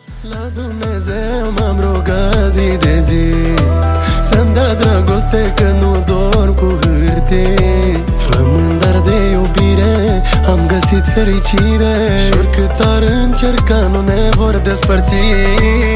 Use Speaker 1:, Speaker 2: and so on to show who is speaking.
Speaker 1: La Dumnezeu m-am rugat zi de zi să-mi dea dragoste, că nu dorm cu hârtii. Flămândar de iubire am găsit fericire și oricât ar încerca nu ne vor despărți.